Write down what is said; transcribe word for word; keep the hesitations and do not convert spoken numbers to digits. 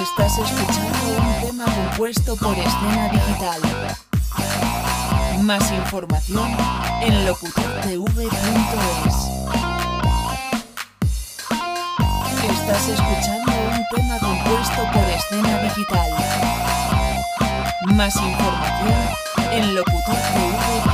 Estás escuchando un tema compuesto por Escena Digital. Más información en locutor t v punto es. Estás escuchando un tema compuesto por Escena Digital. Más información en locutor t v punto es.